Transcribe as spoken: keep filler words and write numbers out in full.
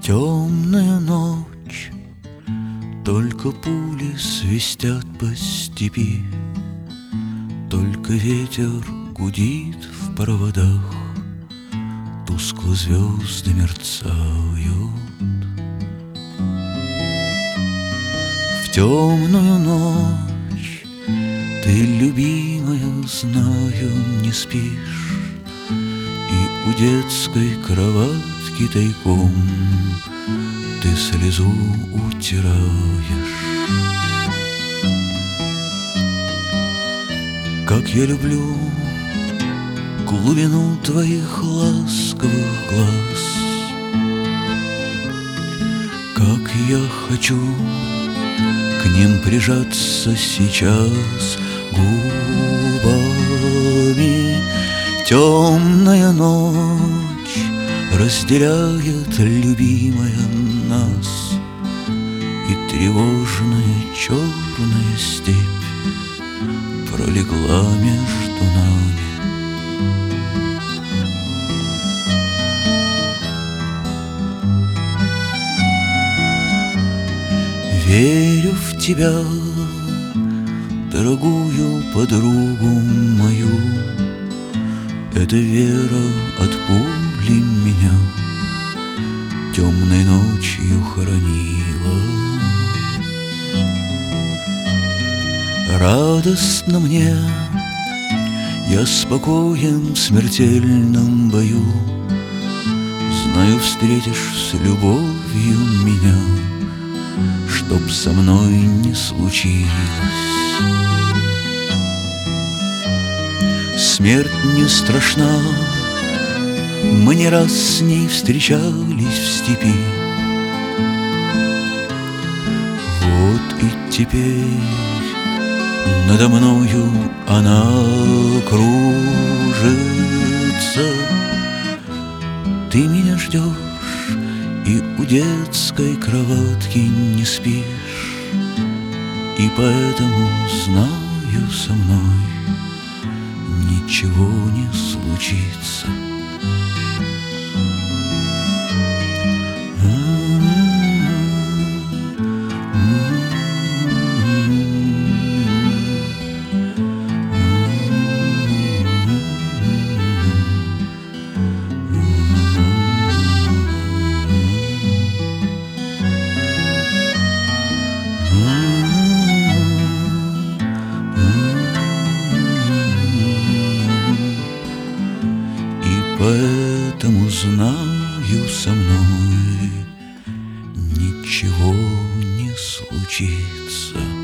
Темная ночь, только пули свистят по степи, только ветер гудит в проводах, тускло звезды мерцают. В темную ночь ты, любимая, знаю, не спишь, и у детской кроватки тайком ты слезу утираешь. Как я люблю глубину твоих ласковых глаз, как я хочу к ним прижаться сейчас губами. Темная ночь разделяет, любимая, нас, и тревожная черная степь пролегла между нами. Верю в тебя, дорогую подругу мою, эта вера от пули меня темной ночью хоронила. Радостно мне, я спокоен в смертельном бою, знаю, встретишь с любовью меня, чтоб со мной не случилось. Смерть не страшна, мы не раз с ней встречались в степи. Вот и теперь надо мною она кружится. Ты меня ждешь и у детской кроватки не спишь, и поэтому знаю, со мной ничего не случится. Поэтому знаю, со мной ничего не случится.